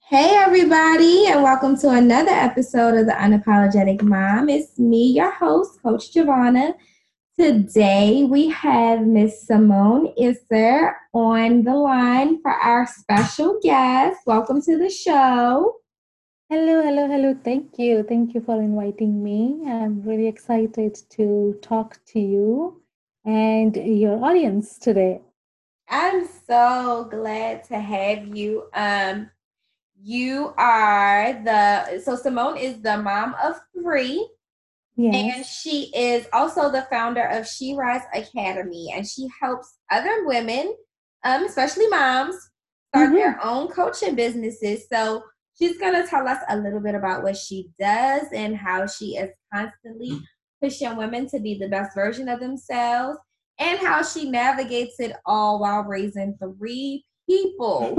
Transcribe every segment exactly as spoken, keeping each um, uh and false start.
Hey, everybody, and welcome to another episode of The Unapologetic Mom. It's me, your host, Coach Giovanna. Today, we have Miss Simone Isser on the line for our special guest. Welcome to the show. Hello, hello, hello. Thank you. Thank you for inviting me. I'm really excited to talk to you and your audience today. I'm so glad to have you. Um, you are the so Simone is the mom of three. And Yes. she is also the founder of She Rise Academy, and she helps other women, um, especially moms, start Mm-hmm. their own coaching businesses. So she's going to tell us a little bit about what she does and how she is constantly pushing women to be the best version of themselves and how she navigates it all while raising three people.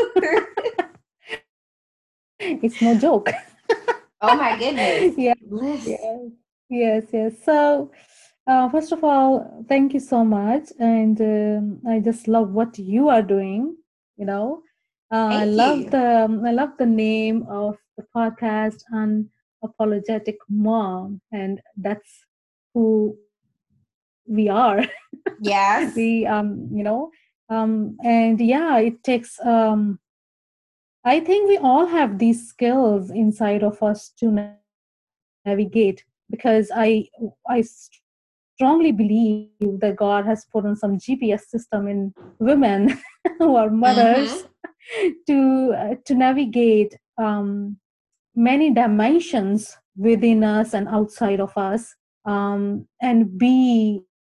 It's no joke. Oh my goodness. Yes, Bliss. yes, yes, yes. So, uh, first of all, thank you so much. And um, I just love what you are doing. You know, uh, I Thank love you. the I love the name of the podcast, Unapologetic Mom, and that's who we are. Yes. we um you know um and yeah, it takes um I think we all have these skills inside of us to navigate, because i i strongly believe that God has put on some GPS system in women who are mothers Mm-hmm. to uh, to navigate um many dimensions within us and outside of us, um, and be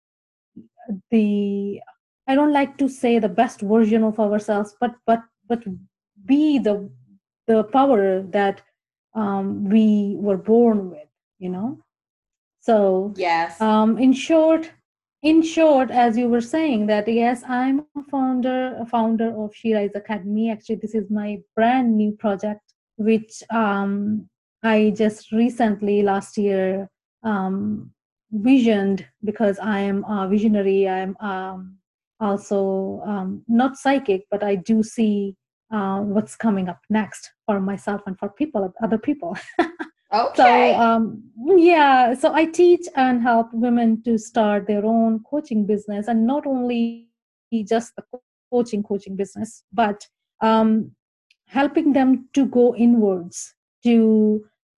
the, I don't like to say the best version of ourselves, but but but be the the power that um, we were born with, you know. So Yes. um, in short, in short, as you were saying, that yes, I'm a founder, a founder of She Rise Academy. Actually, this is my brand new project, which um, I just recently last year um, visioned, because I am a visionary. I'm um, also um, not psychic, but I do see uh, what's coming up next for myself and for people, other people. So Okay. um, yeah, so I teach and help women to start their own coaching business, and not only just the coaching coaching business, but um, helping them to go inwards, to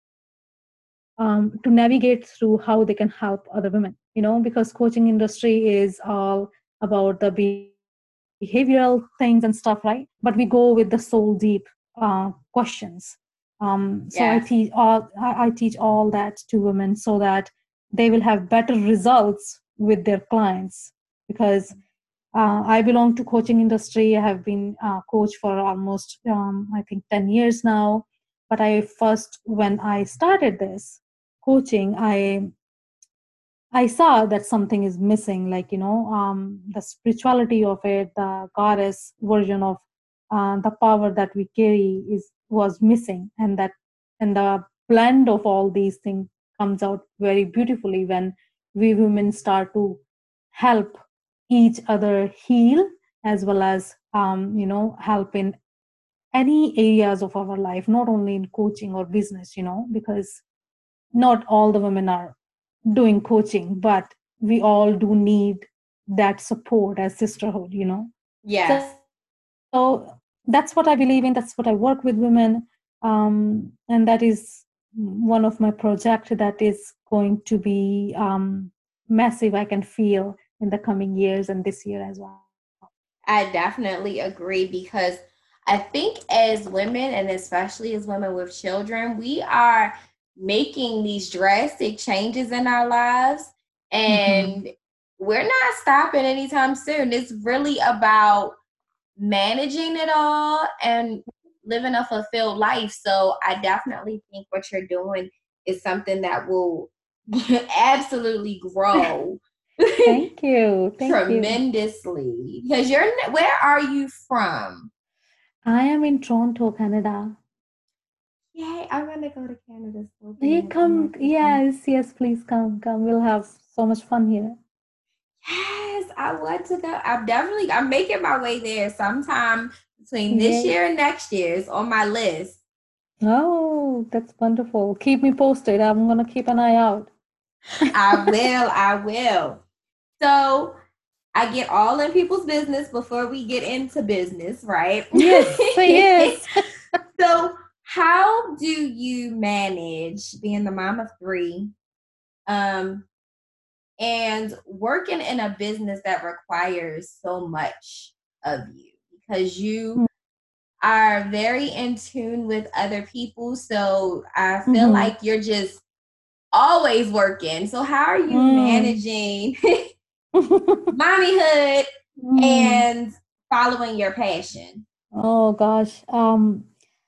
um, to navigate through how they can help other women. You know, because coaching industry is all about the behavioral things and stuff, right? But we go with the soul deep uh, questions. Um, so I teach Yes. all I, I teach all that to women, so that they will have better results with their clients. Because uh, I belong to coaching industry. I have been a coach for almost um, I think ten years now. But I first, when I started this coaching, I I saw that something is missing, like, you know, um, the spirituality of it, the goddess version of uh, the power that we carry is was missing, and that and the blend of all these things comes out very beautifully when we women start to help each other heal, as well as um, you know, help in any areas of our life, not only in coaching or business, you know, because not all the women are doing coaching, but we all do need that support as sisterhood, you know. Yes. So that's what I believe in. That's what I work with women, um, and that is one of my project that is going to be um, massive. I can feel in the coming years and this year as well. I definitely agree because I think as women and especially as women with children, we are making these drastic changes in our lives Hmm. and we're not stopping anytime soon. It's really about managing it all and living a fulfilled life. So I definitely think what you're doing is something that will absolutely grow Thank you, thank you. tremendously. Because you're, where are you from? I am in Toronto, Canada. Yay, I want to go to Canada so You bad. Oh my come, goodness. yes, yes, please come, come. We'll have so much fun here. Yes, I want to go. I'm definitely, I'm making my way there sometime between this Yay. year and next year. It's on my list. Oh, that's wonderful. Keep me posted. I'm going to keep an eye out. I will, I will. So I get all in people's business before we get into business, right? Yes, yes. So how do you manage being the mom of three? Um, and working in a business that requires so much of you because you are very in tune with other people. So I feel Mm-hmm. like you're just always working. So how are you Mm. managing mommyhood Mm. and following your passion? Oh gosh. Um,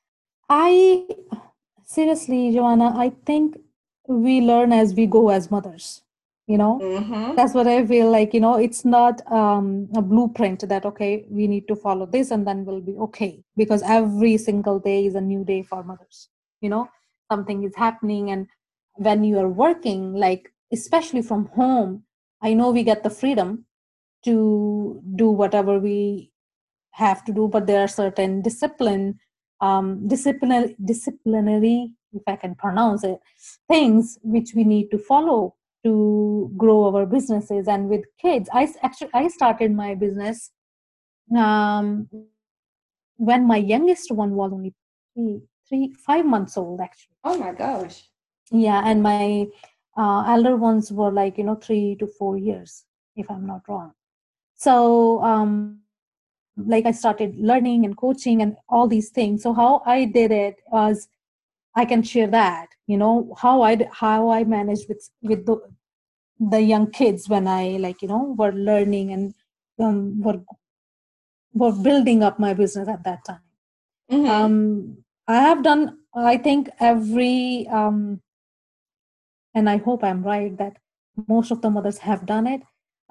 I seriously, Joanna, I think we learn as we go as mothers. You know, Mm-hmm. that's what I feel like. You know, it's not um, a blueprint that okay, we need to follow this and then we'll be okay. Because every single day is a new day for mothers. You know, something is happening, and when you are working, like especially from home, I know we get the freedom to do whatever we have to do, but there are certain discipline, um, disciplinary, disciplinary, if I can pronounce it, things which we need to follow to grow our businesses. And with kids, I actually I started my business um, when my youngest one was only three, three, five months old, actually. Oh my gosh. Yeah, and my uh, elder ones were like you know three to four years, if I'm not wrong. So um, like I started learning and coaching and all these things. So how I did it was I can share that, you know, how I how I managed with with the, the young kids when I like you know were learning and um, were were building up my business at that time. Mm-hmm. Um, I have done I think every um, and I hope I'm right that most of the mothers have done it.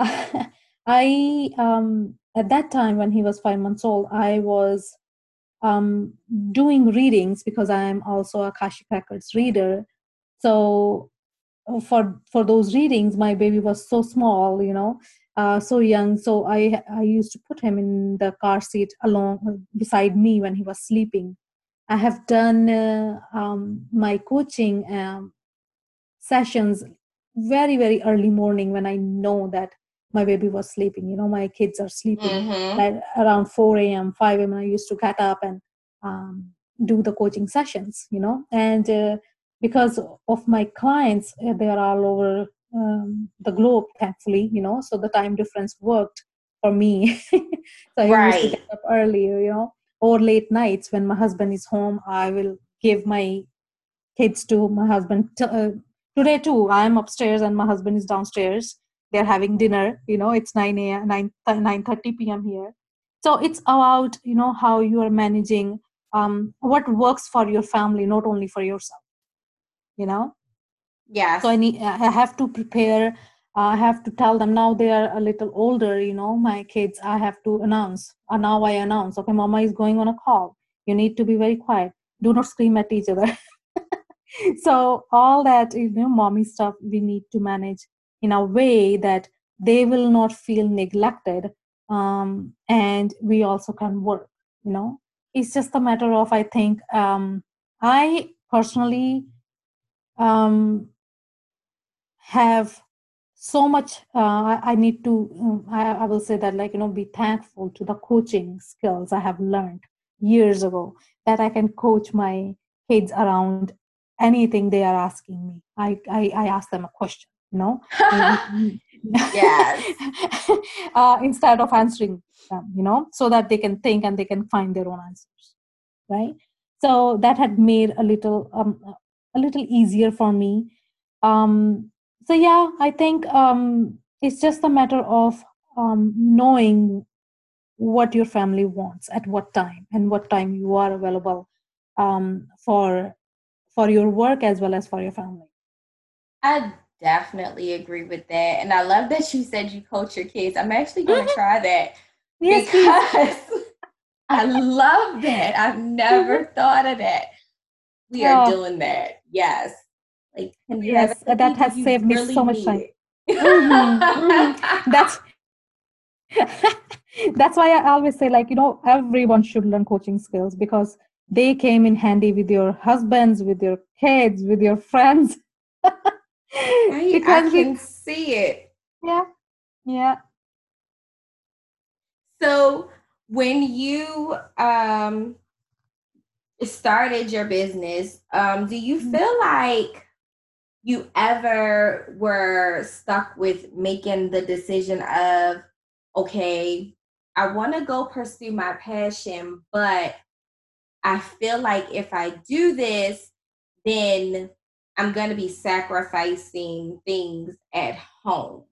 I um, at that time when he was five months old, I was um, doing readings because I am also a Akashic Records reader. So uh, for for those readings, my baby was so small, you know, uh, so young. So I I used to put him in the car seat along beside me when he was sleeping. I have done uh, um, my coaching um, sessions very very early morning when I know that my baby was sleeping. You know, my kids are sleeping Mm-hmm. at around four a.m., five a.m. I used to get up and um, do the coaching sessions. You know, and uh, because of my clients, uh, they are all over um, the globe, thankfully. You know, so the time difference worked for me. So I used to Right. get up earlier. You know, or late nights when my husband is home, I will give my kids to my husband. T- uh, today too, I am upstairs and my husband is downstairs. They're having dinner. You know, it's nine a m, nine nine thirty p m here. So it's about you know how you are managing um, what works for your family, not only for yourself. You know, Yes. so I need I have to prepare. I have to tell them now they are a little older. You know, my kids. I have to announce. Uh, now I announce. Okay, Mama is going on a call. You need to be very quiet. Do not scream at each other. So all that you know mommy stuff we need to manage in a way that they will not feel neglected, um, and we also can work. You know, it's just a matter of I think um, I personally um, have so much uh, I, I need to um, I, I will say that like you know be thankful to the coaching skills I have learned years ago, that I can coach my kids around anything they are asking me. i i, I ask them a question, you know. Yes. uh, instead of answering them, you know, so that they can think and they can find their own answers, right? So that had made a little um, a little easier for me. um, so yeah, I think um, it's just a matter of um, knowing what your family wants at what time and what time you are available um, for for your work as well as for your family. I definitely agree with that. And I love that you said you coach your kids. I'm actually going to try that Yes, please. because I love that. I've never thought of that. We are Oh, doing that. Yes. Like connect with yes, the that people has you saved me really so much need time. it. Mm-hmm, mm-hmm. That's that's why I always say, like, you know, everyone should learn coaching skills because they came in handy with your husbands, with your kids, with your friends. I, I Because we, can see it. yeah, yeah. So when you um started your business, um, do you Mm. feel like you ever were stuck with making the decision of, okay, I want to go pursue my passion, but I feel like if I do this, then I'm going to be sacrificing things at home?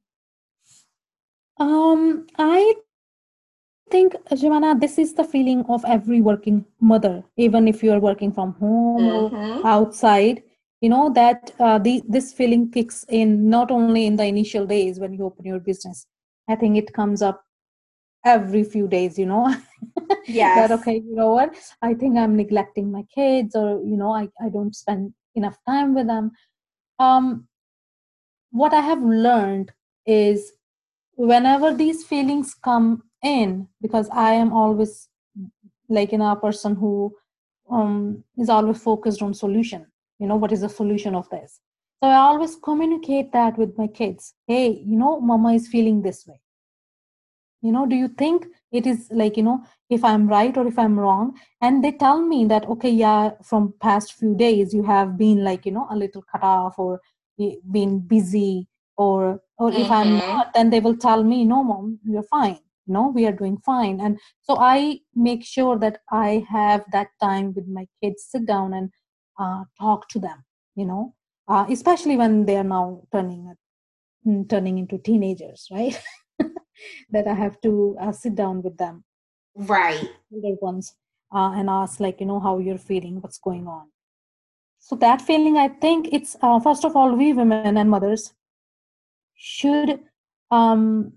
Um, I think, Joanna, this is the feeling of every working mother, even if you are working from home or Mm-hmm. outside. You know that uh, the this feeling kicks in not only in the initial days when you open your business. I think it comes up every few days. You know, that Yes. okay, you know what? I think I'm neglecting my kids, or you know, I I don't spend enough time with them. Um, what I have learned is whenever these feelings come in, because I am always like in a person who um, is always focused on solution, you know, what is the solution of this? So I always communicate that with my kids. Hey, you know, mama is feeling this way. You know, do you think it is like, you know, if I'm right or if I'm wrong? And they tell me that, okay, yeah, from past few days you have been like, you know, a little cut off or been busy, or or if I'm Mm-hmm. not, then they will tell me, no mom, you're fine, you know, we are doing fine. And so I make sure that I have that time with my kids, sit down and uh, talk to them, you know, uh, especially when they are now turning mm, turning into teenagers, right? That I have to uh, sit down with them, Right. older ones, uh, and ask, like, you know, how you're feeling, what's going on. So that feeling, I think it's uh, first of all, we women and mothers should um,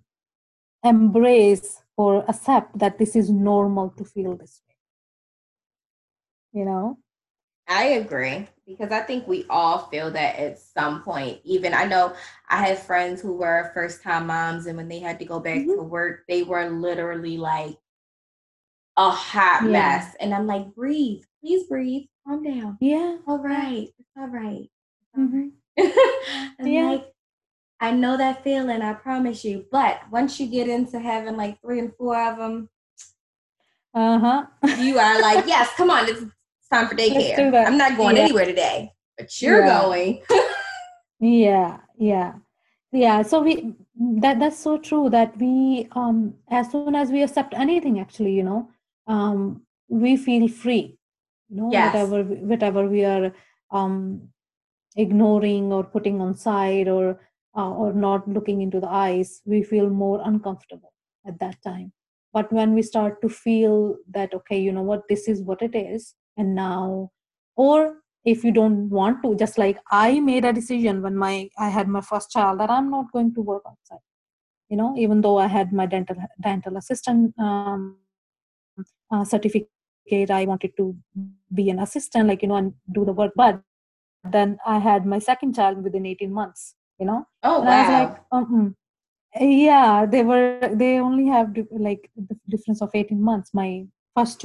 embrace or accept that this is normal to feel this way. You know. I agree because I think we all feel that at some point. Even I know I have friends who were first time moms, and when they had to go back to Mm-hmm. work, they were literally like a hot Yeah. mess. And I'm like, breathe, please breathe, calm down. Yeah. All Yeah. right, it's all right. It's all Mm-hmm. right. I'm Yeah. like, I know that feeling, I promise you. But once you get into having like three and four of them, Uh huh. you are like, yes, come on, it's, it's time for Let's do daycare. I'm that. not going Yeah. anywhere today, but you're Yeah. going. Yeah. Yeah. Yeah, so we that that's so true that we um as soon as we accept anything, actually, you know, um we feel free, you know, Yes. whatever whatever we are um ignoring or putting on side, or uh, or not looking into the eyes, we feel more uncomfortable at that time. But when we start to feel that, okay, you know what, this is what it is, and now, or if you don't want to, just like I made a decision when my I had my first child, that I'm not going to work outside, you know, even though I had my dental dental assistant um, uh, certificate, I wanted to be an assistant, like, you know, and do the work. But then I had my second child within eighteen months, you know, and I was like, Oh, um, wow. yeah, they were they only have di- like the difference of eighteen months, my first two.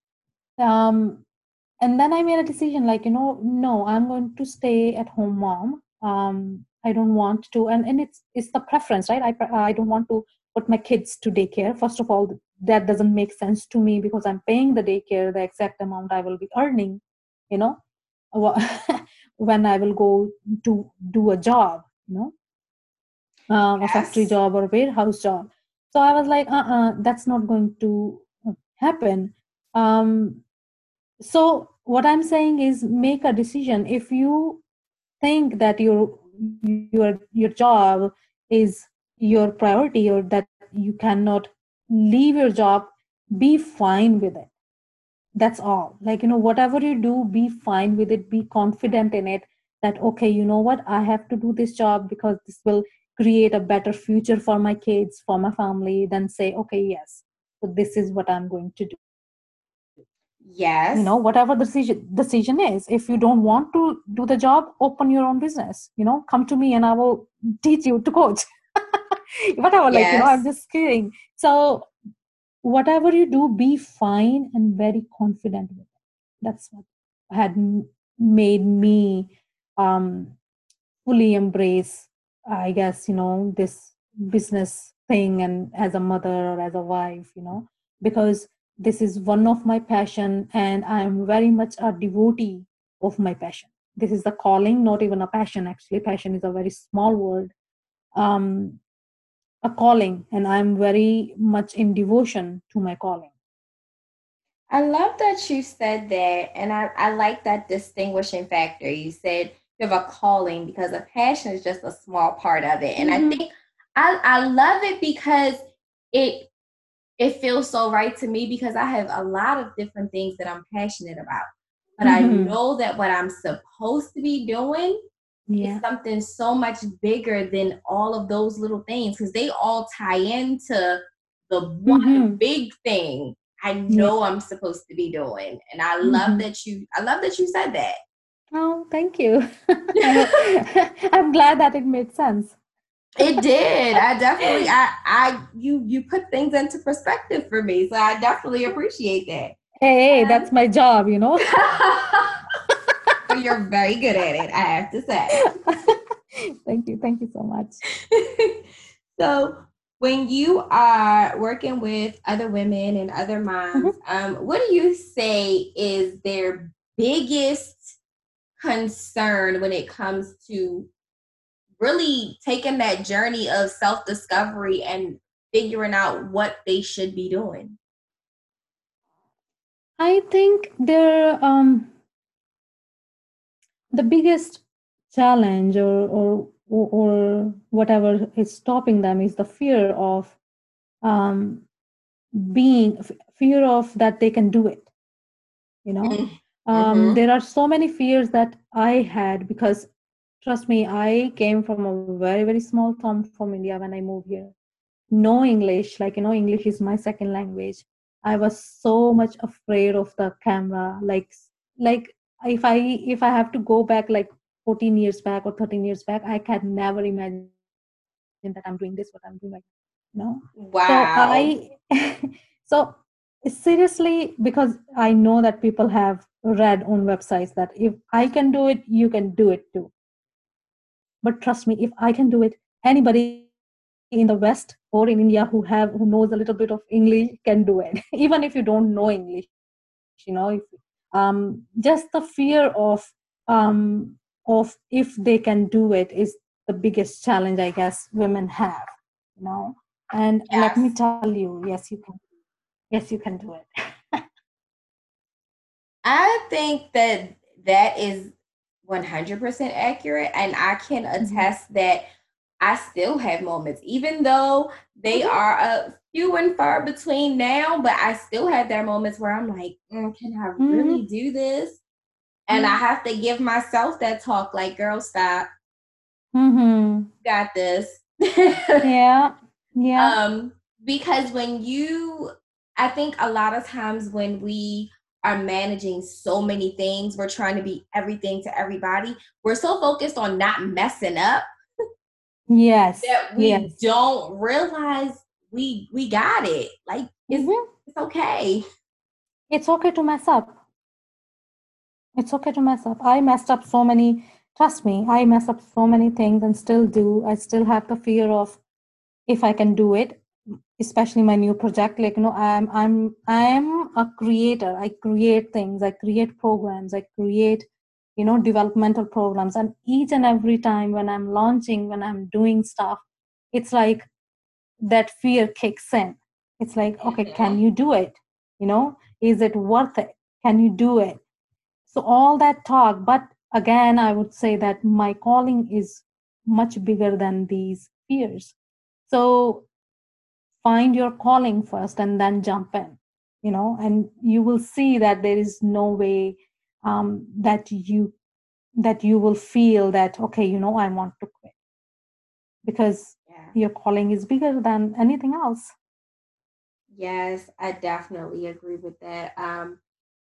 Um, and then I made a decision, like, you know, no, I'm going to stay at home mom. um I don't want to, and and it's it's the preference, right? i pre- I don't want to put my kids to daycare. First of all, that doesn't make sense to me because I'm paying the daycare the exact amount I will be earning, you know, wha- when I will go to do a job, you know, um, a factory Yes. job or a warehouse job. So I was like, uh-uh, that's not going to uh, happen. um so what I'm saying is, make a decision. If you think that your your your job is your priority, or that you cannot leave your job, be fine with it. That's all. Like, you know, whatever you do, be fine with it, be confident in it, that okay, you know what, I have to do this job because this will create a better future for my kids, for my family. Then say, okay, yes, so this is what I'm going to do. Yes. You know, whatever the decision decision is. If you don't want to do the job, open your own business. You know, come to me and I will teach you to coach. Whatever, like, you know, I'm Yes. just kidding. So whatever you do, be fine and very confident with it. That's what had m- made me um, fully embrace, I guess, you know, this business thing, and as a mother or as a wife, you know, because this is one of my passion and I am very much a devotee of my passion. This is the calling, not even a passion. Actually, passion is a very small word. Um, a calling, and I'm very much in devotion to my calling. I love that you said that. And I, I like that distinguishing factor. You said you have a calling because a passion is just a small part of it. And I Mm-hmm. think I, I love it because it it feels so right to me because I have a lot of different things that I'm passionate about. But I Mm-hmm. know that what I'm supposed to be doing is Yeah. something so much bigger than all of those little things because they all tie into the one Mm-hmm. big thing I Yeah. know I'm supposed to be doing. And I love Mm-hmm. that you I love that you said that. Oh, thank you. I'm glad that it made sense. It did. I definitely I I you you put things into perspective for me. So I definitely appreciate that. Hey, Um, that's my job, you know. well, you're very good at it, I have to say. Thank you. Thank you so much. So when you are working with other women and other moms, Mhm. um, what do you say is their biggest concern when it comes to really taking that journey of self-discovery and figuring out what they should be doing? I think there um the biggest challenge, or or or whatever is stopping them, is the fear of um being f- fear of that they can do it, you know. Um, Mm-hmm. there are so many fears that I had, because trust me, I came from a very very small town from India when I moved here. No English, like, you know, English is my second language. I was so much afraid of the camera, like like if i if I have to go back like fourteen years back or thirteen years back, I can never imagine that I'm doing this, what I'm doing right now, you know. So I Wow. so seriously, because I know that people have read on websites that if I can do it, you can do it too. But trust me, if I can do it, anybody in the West or in India who have who knows a little bit of English can do it. Even if you don't know English, you know. If, um, just the fear of um, of if they can do it is the biggest challenge, I guess, women have. You know, and let me Yes. tell you, yes, you can. Yes, you can do it. I think that that is one hundred percent accurate. And I can Mhm. attest that I still have moments, even though they Mhm. are a few and far between now, but I still have their moments where I'm like, mm, can I Mhm. really do this? And I Mhm. have to give myself that talk like, girl, stop, Mhm. got this. Yeah. Yeah. um, because when you, I think a lot of times when we are managing so many things, we're trying to be everything to everybody. We're so focused on not messing up Yes. that we Yes. don't realize we we got it. Like it's Mhm. it's okay. It's okay to mess up. It's okay to mess up. I messed up so many, trust me, I mess up so many things and still do. I still have the fear of if I can do it, especially my new project. Like, you know, I'm I'm I'm a creator. I create things, I create programs, I create, you know, developmental programs. And each and every time when I'm launching, when I'm doing stuff, it's like that fear kicks in. It's like, okay, can Mhm. you do it? You know, is it worth it? Can you do it? So all that talk, but again, I would say that my calling is much bigger than these fears. So find your calling first and then jump in, you know, and you will see that there is no way um, that you that you will feel that, okay, you know, I want to quit, because Yeah. your calling is bigger than anything else. Yes, I definitely agree with that. Um,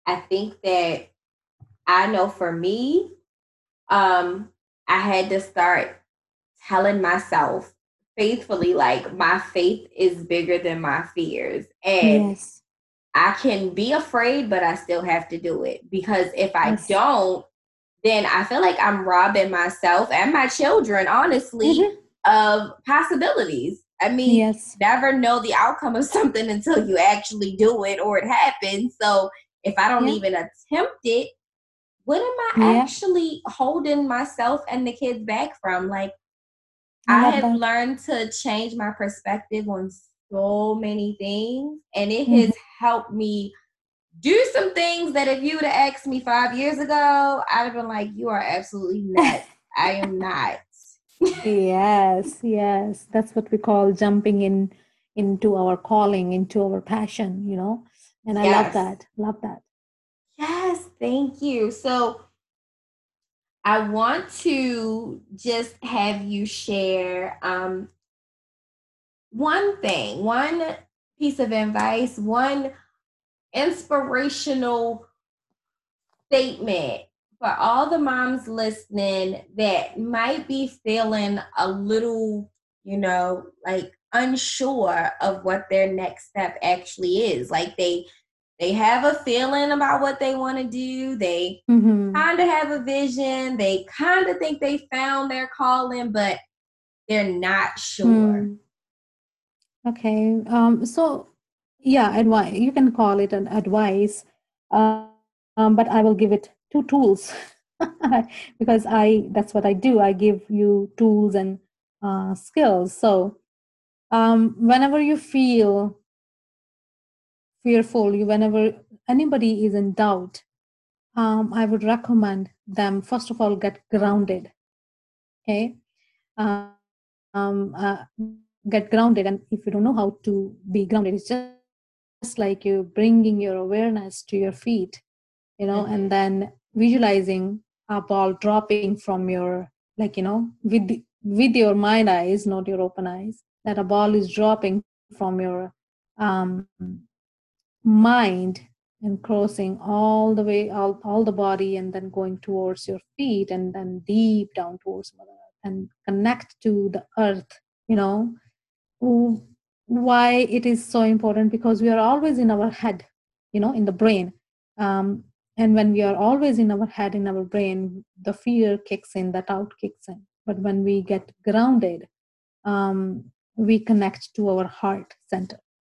I think that I know for me, um, I had to start telling myself faithfully, like, my faith is bigger than my fears. And Yes. I can be afraid, but I still have to do it. Because if I Yes. don't, then I feel like I'm robbing myself and my children, honestly, Mm-hmm. of possibilities. I mean, Yes. you never know the outcome of something until you actually do it or it happens. So if I don't Yeah. even attempt it, what am I Yeah. actually holding myself and the kids back from? Like, I I love have that. learned to change my perspective on so many things, and it has Mm-hmm. helped me do some things that if you would have asked me five years ago, I'd have been like, you are absolutely nuts. I am not. Yes, yes. That's what we call jumping in into our calling, into our passion, you know. And I love Yes. that. Love that. Yes, thank you. So I want to just have you share um, one thing, one piece of advice, one inspirational statement for all the moms listening that might be feeling a little, you know, like unsure of what their next step actually is. Like they they have a feeling about what they want to do. They Mm-hmm. kind of have a vision. They kind of think they found their calling, but they're not sure. Hmm. Okay. Um, so yeah, advice. You can call it an advice, um, but I will give it two tools because I that's what I do. I give you tools and uh, skills. So um, whenever you feel fearful, you whenever anybody is in doubt, um, I would recommend them first of all get grounded. Okay, um, uh, get grounded, and if you don't know how to be grounded, it's just like you bringing your awareness to your feet, you know, and then Mm-hmm. visualizing a ball dropping from your, like, you know, with the, with your mind eyes, not your open eyes, that a ball is dropping from your um, mind and crossing all the way, all, all the body, and then going towards your feet, and then deep down towards Mother Earth and connect to the earth, you know. w- why it is so important? Because we are always in our head, you know, in the brain. um, and when we are always in our head, in our brain, the fear kicks in, that out kicks in. But when we get grounded, um, we connect to our heart center.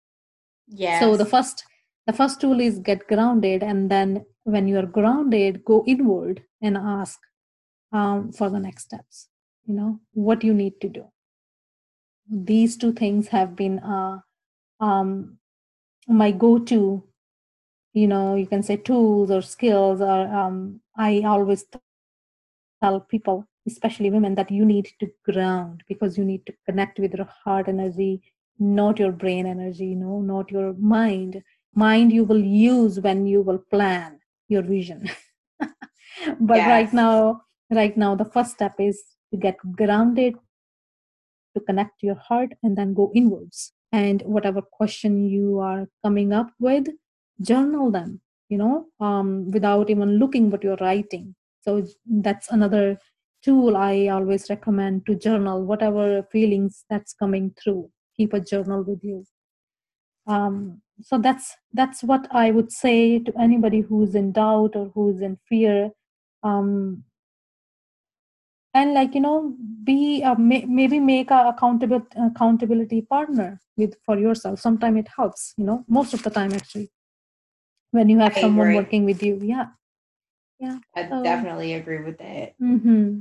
So the Yes. first the first tool is get grounded, and then when you are grounded, go inward and ask um, for the next steps, you know, what you need to do. These two things have been uh, um, my go-to, you know, you can say tools or skills. Or um, I always tell people, especially women, that you need to ground, because you need to connect with your heart energy, not your brain energy, you know, not your mind. Mind you will use when you will plan your vision. But right Yes. now, right now, the first step is to get grounded, to connect to your heart, and then go inwards. And whatever question you are coming up with, journal them, you know, um, without even looking what you're writing. So that's another tool I always recommend, to journal whatever feelings that's coming through. Keep a journal with you. Um, so that's that's what I would say to anybody who's in doubt or who's in fear. Um, and, like, you know, be uh, may, maybe make a accountable accountability partner with for yourself. Sometimes it helps, you know, most of the time actually, when you have I someone agree. working with you. Yeah. Yeah. I So definitely agree with that. mm-hmm.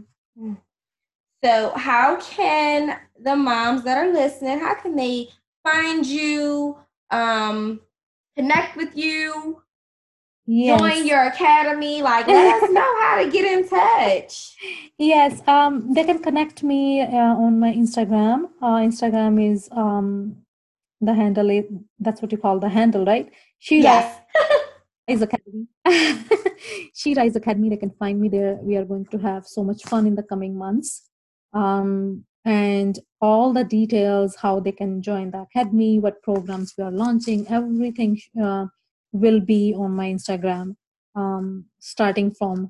So, how can the moms that are listening, how can they find you, um, connect with you, join Yes. your academy? Like, let us know how to get in touch. Yes, um, they can connect me uh, on my Instagram. Uh, Instagram is um, the handle. Is, that's what you call the handle, right? She Rise Yes. Academy. She Rise Academy. They can find me there. We are going to have so much fun in the coming months. Um, and all the details, how they can join the academy, what programs we are launching, everything. Uh, will be on my Instagram um, starting from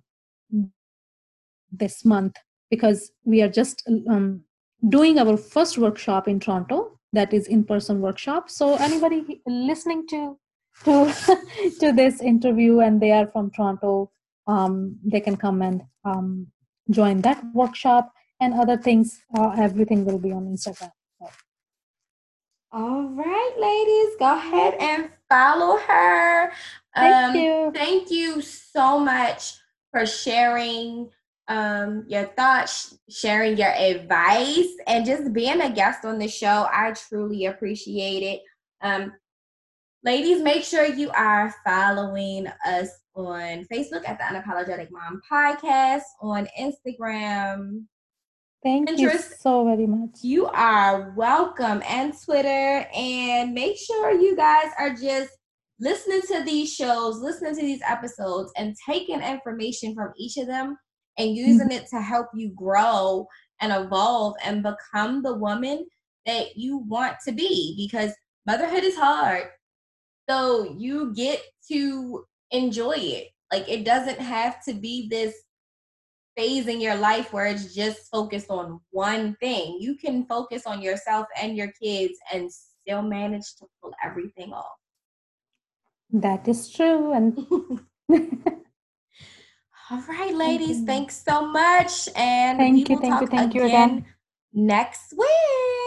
this month, because we are just um, doing our first workshop in Toronto, that is in-person workshop. So anybody listening to to to this interview and they are from Toronto, um, they can come and um, join that workshop, and other things, uh, everything will be on Instagram. So. All right, ladies, go ahead and follow her. Thank um, you. Thank you so much for sharing um, your thoughts, sharing your advice, and just being a guest on the show. I truly appreciate it. Um, ladies, make sure you are following us on Facebook at the Unapologetic Mom Podcast, on Instagram. Thank Pinterest, you so very much. You are welcome, and Twitter. And make sure you guys are just listening to these shows, listening to these episodes, and taking information from each of them and using it to help you grow and evolve and become the woman that you want to be, because motherhood is hard. So you get to enjoy it. Like, it doesn't have to be this phase in your life where it's just focused on one thing. You can focus on yourself and your kids and still manage to pull everything off. That is true. And all right, ladies, thanks so much. And thank we you, will thank talk you, thank again, you again next week.